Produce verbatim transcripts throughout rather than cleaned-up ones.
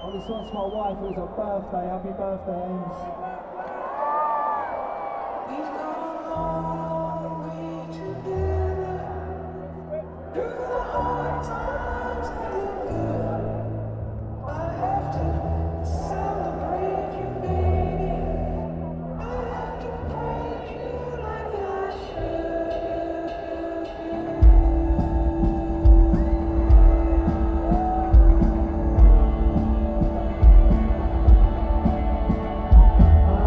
This one's to my wife, it was her birthday. Happy birthday, Ames. We've got a long way together through the hard times and the good. I have to celebrate you, baby. I have to praise you like I should. I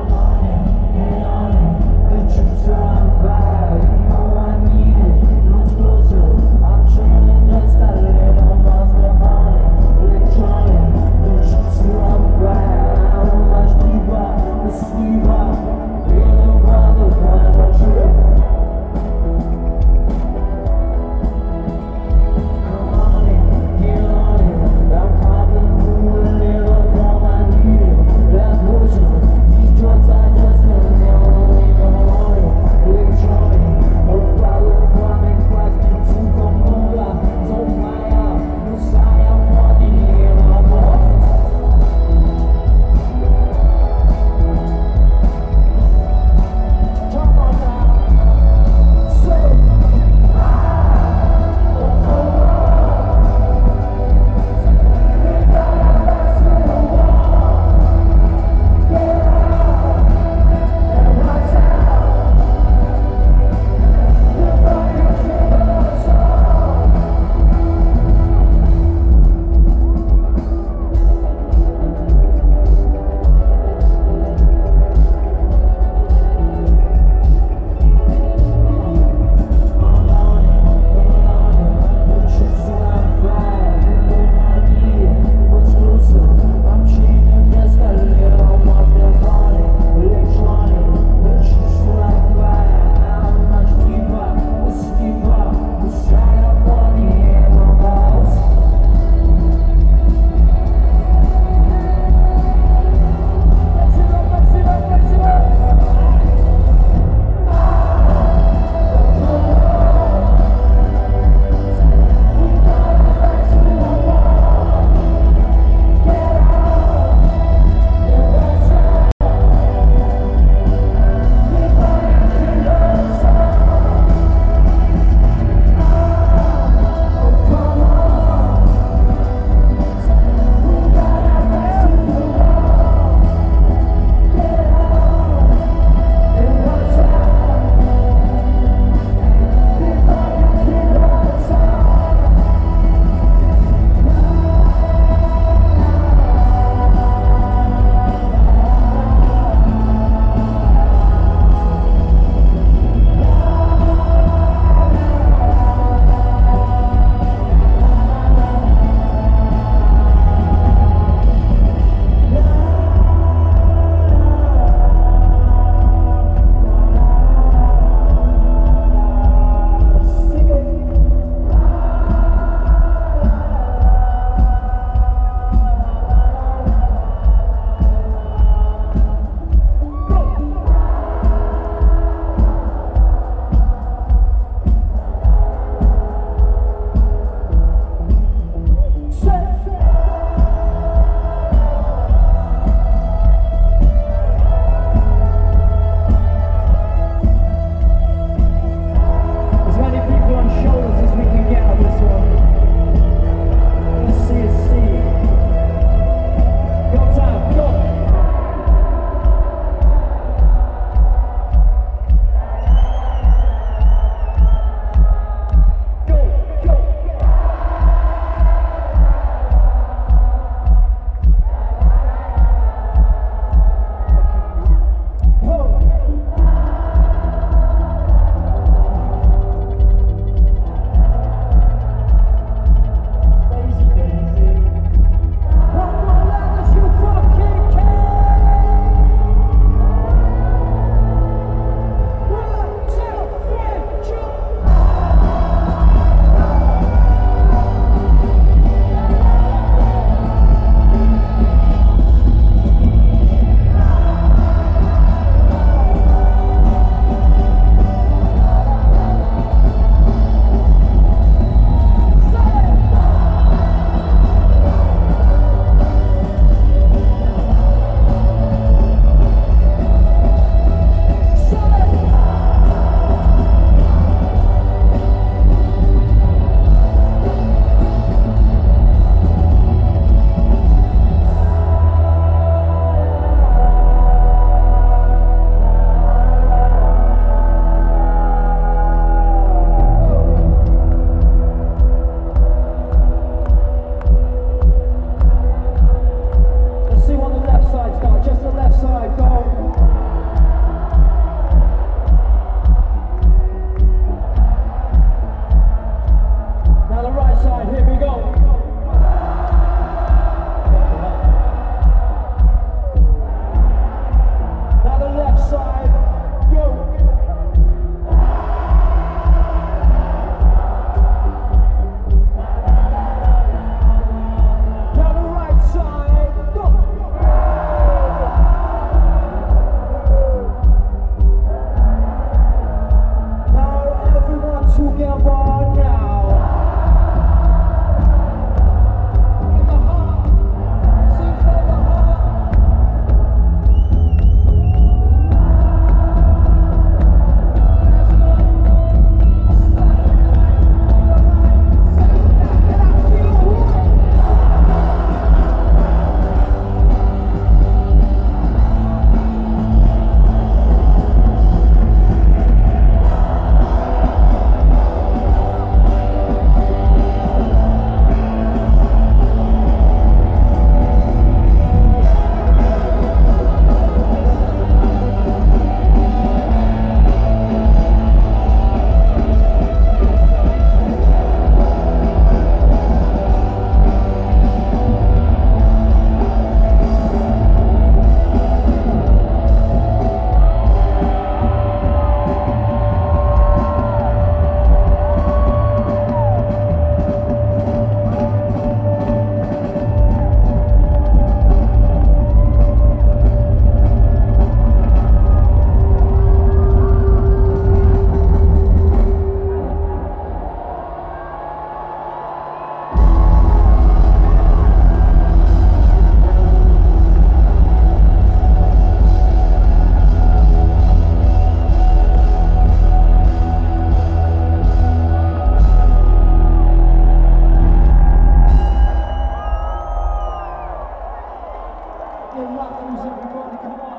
Yeah, Raffles, everybody, come on.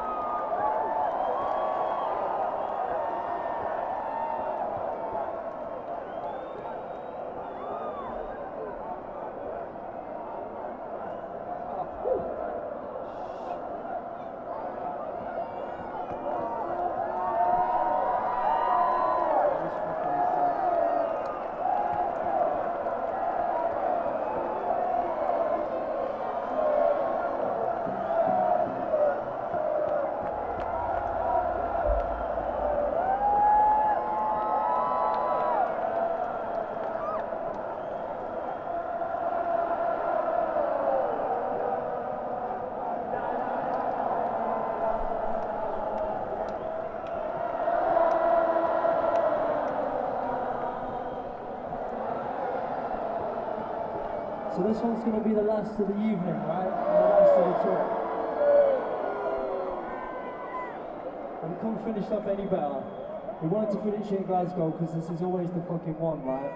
So this one's going to be the last of the evening, right? And the last of the tour. And we couldn't finish up any better. We wanted to finish in Glasgow because this is always the fucking one, right?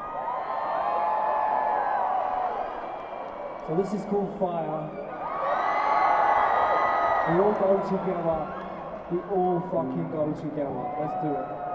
So this is called Fire. We all go together. We all fucking go together. Let's do it.